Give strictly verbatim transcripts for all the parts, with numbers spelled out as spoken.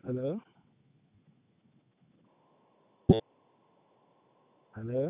الو الو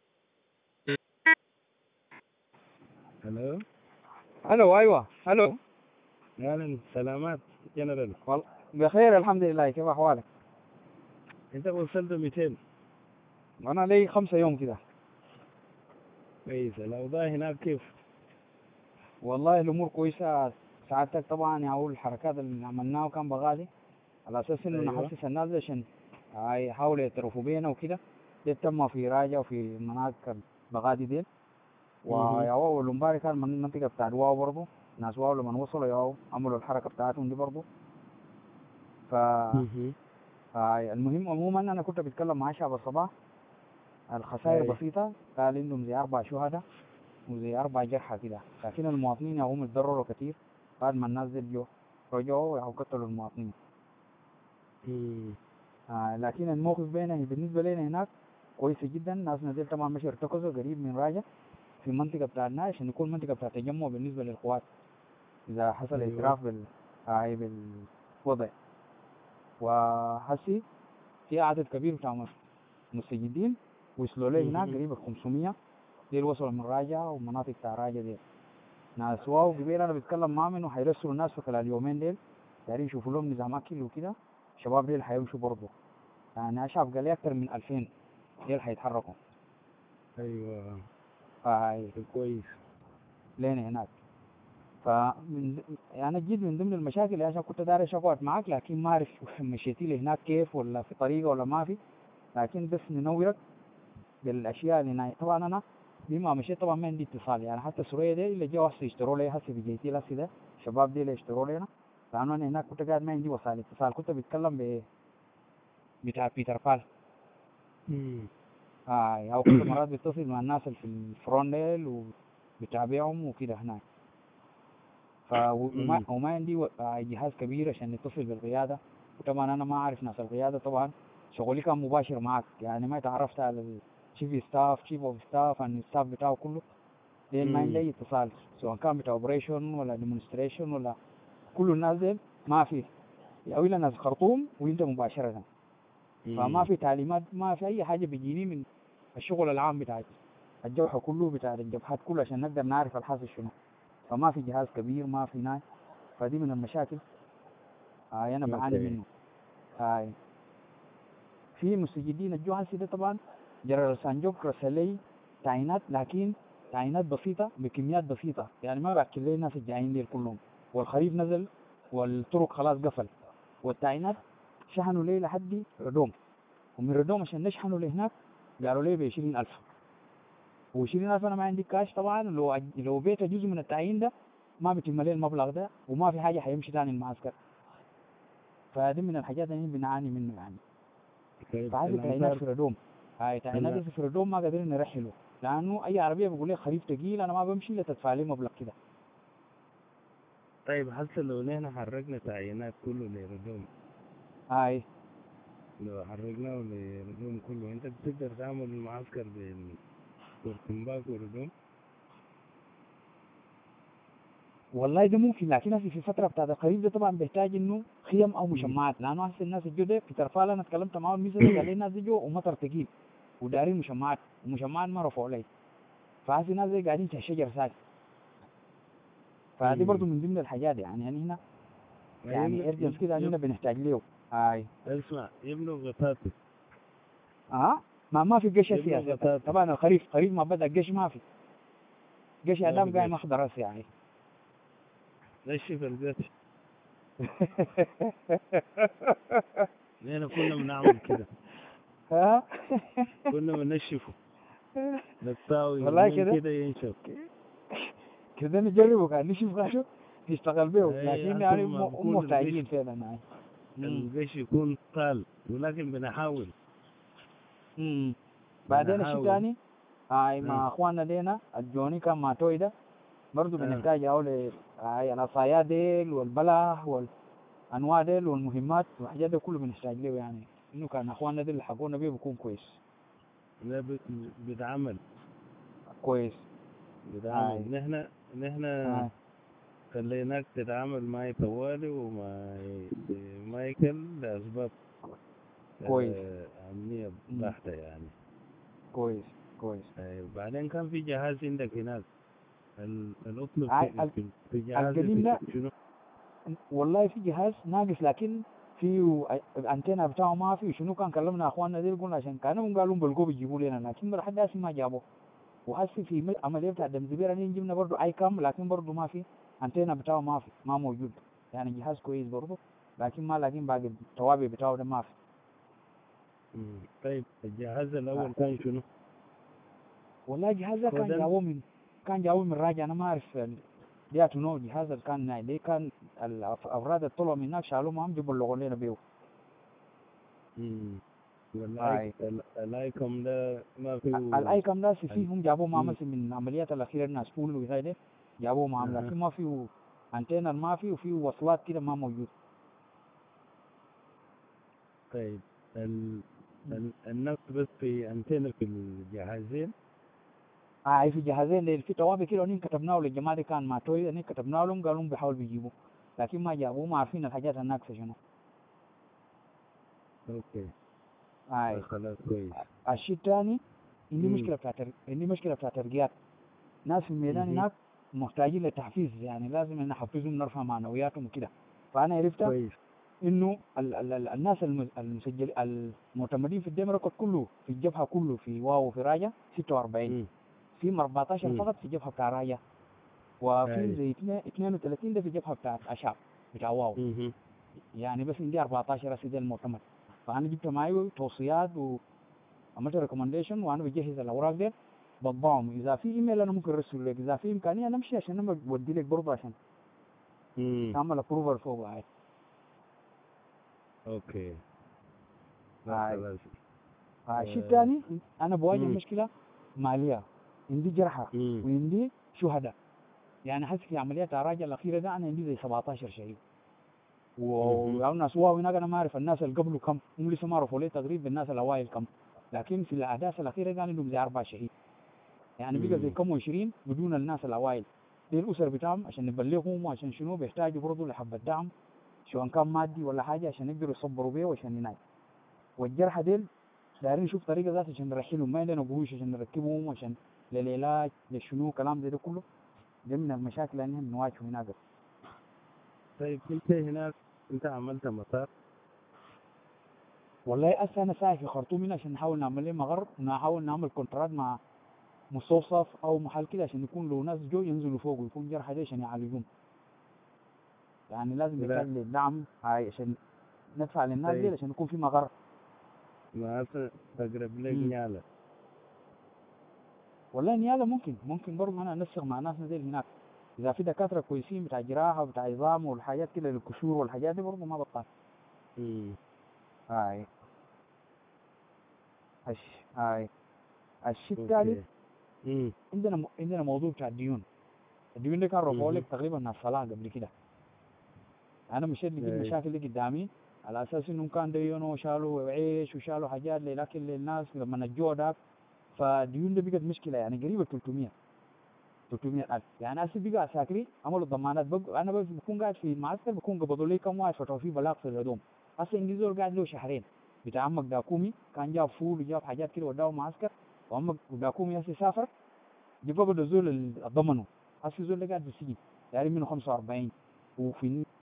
الو الو، ايوه، الو. اهلا، سلامات جنرال. والله بخير الحمد لله، كيف احوالك؟ انت وصلت مئتين؟ انا لي خمسة يوم كده. كويس. الاوضاع هناك كيف؟ والله الامور كويسه. سعادتك طبعا يا اول الحركات اللي عملناها كان بغالي على اساس انه ايوه. نحسس الناس دي عشان يحاولوا يعترفوا بينا وكده. دي تم في راجة وفي مناطق البغادي دي. اها. ويا واو الامبارح كان من المنطقه بتاع واو برضه. ناس واو لما وصلوا يا واو عملوا الحركه بتاعتهم دي برضه. ف اها. آه، المهم عموما انا كنت بتكلم مع شعب الصباح. الخسائر اي. بسيطه، قال عندهم زي اربع شهداء وزي أربع جرحى كده، لكن المواطنين هم اتضرروا كتير بعد ما الناس دي جو رجعوا أو قتلوا المواطنين. مم. آه لكن الموقف بينا بالنسبة لنا هناك كويس جدا. الناس نزل طبعا مش ارتكزوا قريب من راجع في المنطقة بتاع الناس عشان يكون منطقة بتاع تجمع بالنسبة للقوات إذا حصل ايوه. اعتراف بال آه بالوضع. وحسي في عدد كبير بتاع مستجدين وصلوا لي هناك مهم. قريب خمسمية. دي وصلوا من راجع ومناطق بتاع راجع دي. ناس واو قبيل انا بتكلم معاهم انه هيرسلوا الناس في خلال اليومين ديل، دايرين يشوفوا لهم نظام اكل وكده. الشباب ديل هيمشوا برضه، يعني اشعب قال لي اكثر من ألفين ديل هيتحركوا. ايوه. فهي كويس. لين هناك. فمن يعني جيت من ضمن المشاكل عشان كنت داير اقعد معاك، لكن ما اعرف مشيتي لي هناك كيف ولا في طريقه ولا ما في. لكن بس ننورك بالاشياء اللي هناك. طبعا انا بما مشيت طبعا ما عندي اتصال، يعني حتى سوريا دي اللي جو هسه يشتروا لي هسه بجيتي هسه ده الشباب دي اللي يشتروا لي. لانه انا هناك كنت قاعد ما عندي وسائل اتصال. كنت بتكلم ب بتاع بيتر بال. مم. آه او كنت مرات بتصل مع الناس اللي في الفرونيل وبتابعهم وكده هناك. ف وما, مم. وما عندي و- آه جهاز كبير عشان نتصل بالقياده. وطبعا انا ما اعرف ناس القياده. طبعا شغلي كان مباشر معك، يعني ما تعرفت على الشيف ستاف شيف اوف ستاف عن الستاف بتاعه كله. لين ما عندي مم. اي اتصال سواء كان بتاع اوبريشن ولا ديمونستريشن ولا كل الناس دي ما في. او الى ناس خرطوم وانت مباشره. فما مم. في تعليمات، ما في اي حاجه بيجيني من الشغل العام بتاع الجوحة كله بتاع الجبهات كله عشان نقدر نعرف الحاصل شنو. فما في جهاز كبير، ما في ناس. فدي من المشاكل آه انا بعاني اوكي. منه. آه في مستجدين الجوحة ده طبعا جرى سانجوك رسل لي تعيينات، لكن تعيينات بسيطة بكميات بسيطة، يعني ما باكل لي الناس الجايين دي كلهم. والخريف نزل والطرق خلاص قفل. والتعيينات شحنوا لي لحد ردوم، ومن ردوم عشان نشحنوا لهناك قالوا لي ب عشرين ألف. وعشرين ألف أنا ما عندي كاش طبعا. لو لو بيت جزء من التعيين ده ما بيتم لي المبلغ ده، وما في حاجة هيمشي تاني المعسكر. فدي من الحاجات اللي بنعاني منه يعني. طيب فهذه تعيينات الامطار. في ردوم. هاي تعيينات هلا. في ردوم ما قادرين نرحله، لأنه أي عربية بيقول لي خريف تقيل أنا ما بمشي إلا تدفع لي مبلغ كده. طيب هسه لو نحن حركنا تعيينات كله لردوم، هاي لو حركناه لردوم كله، انت بتقدر تعمل معسكر بين كرتنباك وردوم؟ والله ده ممكن، لكن هسه في فترة بتاعت الخريف ده طبعا بيحتاج إنه خيم أو مم. مشمعات. لأنه هسه الناس الجو ده في ترفال أنا اتكلمت معاهم الميزة ده قال لي الناس دي جو ومطر تقيل ودارين مشمعات، ومشمعات ما رفعوا لي. فهسه الناس دي قاعدين تحت شجر ساكت. فدي برضو مم. من ضمن الحاجات يعني يعني هنا يبنوا يعني ارجنس يب... كده يب... هنا بنحتاج له. هاي اسمع، يبنوا غطاته. اه ما ما في قش هسه يا يبنوا سيادتك. غطاته. طبعا الخريف خريف ما بدأ قش ما في قش. ما ادام في قايم قش. اخضر هسه يعني. نشف القش. نحن كنا بنعمل كده. ها كنا بنشفه، نقطعه والله يومين كده كده ينشف. كده نجربه كان نشوف غاشو نشتغل به، اي لكن حسب يعني ما هم هم بكون القش. محتاجين فعلا يعني. امم القش يكون طال، ولكن بنحاول. امم بعدين الشيء بنحاول. تاني هاي اه. مع اخواننا دينا الجوني كان مع توي ده برضه اه. بنحتاج اول هاي العصايات ديل والبلح والانواع ديل والمهمات والحاجات دي كله بنحتاج له، يعني انه كان اخواننا دي اللي حقونا بيه بيكون كويس. ده ب- بيتعمل. كويس. بيتعمل. هاي نحن نحن هاي خليناك تتعامل معي طوالي، وما ي- مايكل لأسباب كويس. آه، أمنية مم. بحتة يعني. كويس كويس. أيوة. بعدين كان في جهاز عندك هناك ال- الأطلب هاي في, ال- في, في جهاز القديم في ده شنو؟ والله في جهاز ناقص، لكن فيه الانتينا بتاعه ما في. شنو كان كلمنا اخواننا دي قلنا عشان كانوا قالوا بلقوا بيجيبوا لنا، لكن لحد هسه ما جابوه. وهسه في مل- عمليه بتاع دمزبير اللي جبنا برضه اي كام، لكن برضه ما في انتينا بتاعه، ما في ما موجود. يعني جهاز كويس برضه، لكن ما لاقين باقي التوابع بتاعه ده ما في. مم. طيب الجهاز آه. الأول كان شنو؟ والله الجهاز ده كان كودن. جابوه من كان جابوه من راجع، انا ما اعرف دي نو الجهاز اللي كان ناي دي كان الافراد اللي طلعوا من هناك شالوه معهم جابوا اللغوا لنا بيه. مم. واللايك هاي ال- اللايكم ده ما فيه. الاي كام ناس ال... فيهم جابوه معهم مم. مثلا من العمليات الاخيره، الناس بول وغيره جابوه معهم، أها. لكن ما فيه انتينا، ما فيه وفيه وصلات كده ما موجود. طيب ال... ال... النفط بس في أنتنة في الجهازين. هاي في جهازين اللي في توابع كده ونين كتبناه للجماعه دي كان ما توي نين كتبناه لهم قالوا بيحاولوا بيجيبوه، لكن ما جابوه، ما عارفين الحاجات الناقصه شنو. أوكي. آه، هاي خلاص كويس. الشيء الثاني، عندي مم. مشكله بتاعت عندي مشكله بتاعت ترقيات. ناس في الميدان مهم. هناك محتاجين لتحفيز، يعني لازم نحفزهم نرفع معنوياتهم وكده. فانا عرفت كويس. انه ال ال ال الناس الم- المسجل المعتمدين في الديم ريكورد كله في الجبهه كله في واو وفي راجا ستة وأربعين، مم. في أربعتاشر مم. فقط في الجبهه بتاع راجا، وفي أي. زي اثنين وثلاثين ده في الجبهه بتاع اشعب بتاع واو. مهم. يعني بس عندي أربعتاشر اسيد المعتمد. فانا جبت معي توصيات وعملت ريكومنديشن، وانا بجهز الاوراق دي بطبعهم. اذا في ايميل انا ممكن ارسل لك، اذا في امكانيه نمشي عشان انا بودي لك برضه عشان مم. تعمل ابروفر فوق. هاي أوكي. لا هاي خلاص. هاي شيء آه. ثاني، انا بواجه مم. مشكله ماليه، عندي جرحى مم. وعندي شهداء. يعني حس في عمليات الراجع الاخيره ده انا عندي زي سبعتاشر شهيد، مهم. والناس واو هناك انا ما اعرف الناس اللي قبله كم، هم لسه ما عرفوا لي تقريبا الناس الاوائل كم، لكن في الاحداث الاخيره ده عندهم زي اربع شهيد. يعني بقى زي مم. كم وعشرين بدون الناس الاوائل. دي الاسر بتاعهم عشان نبلغهم، وعشان شنو بيحتاجوا برضه لحبه دعم سواء كان مادي ولا حاجه عشان يقدروا يصبروا بيه وعشان يناي. والجرحى ديل دايرين نشوف طريقه ذات عشان نرحلهم، ما عندنا قروش عشان نركبهم عشان للعلاج لشنو كلام زي ده كله. دي من المشاكل اللي نحن بنواجهه هناك. طيب أنت هناك أنت عملت مطار. والله هسه انا ساعي في خرطوم هنا عشان نحاول نعمل ليه مغر، ونحاول نعمل كونترات مع مستوصف او محل كده عشان يكون له ناس جو ينزلوا فوق ويكون جرحى دي عشان يعالجوهم. يعني لازم لا. يحتاج للدعم هاي عشان ندفع للناس دي طيب عشان يكون في مغر. ما هسه أقرب لك امم نيالة. والله نيابه ممكن ممكن برضه انا انسق مع ناس زي هناك. اذا في دكاتره كويسين بتاع جراحه وبتاع عظام والحاجات كده للكسور والحاجات دي برضه ما بطال. مم. هاي هش هاي الشيء الثالث، أوكي. مم. عندنا م... عندنا موضوع بتاع الديون. الديون دي كان رفعوا لك مهم. تقريبا مع الصلاه قبل كده. انا مشيت لقيت أي. مشاكل دي قدامي، على اساس انهم كان ديونوا وشالوا عيش وشالوا حاجات للاكل للناس لما نجوا داك. فالديون دي بقت مشكله، يعني قريبه ثلاثمية ثلاثمية ألف. يعني هسه بقى عساكري عملوا ضمانات بق... انا بس بكون قاعد في المعسكر بكون قبضوا لي كم واحد فتحوا فيه بلاغ في الهدوم. هسه عندي زول قاعد له شهرين بتاع عمك داكومي، كان جاب فول وجاب حاجات كده وداه معسكر، وعمك داكومي هسه سافر جاب قبض الزول اللي ضمنه. هسه الزول اللي قاعد في السجن يعني منه خمسة وأربعين، وفي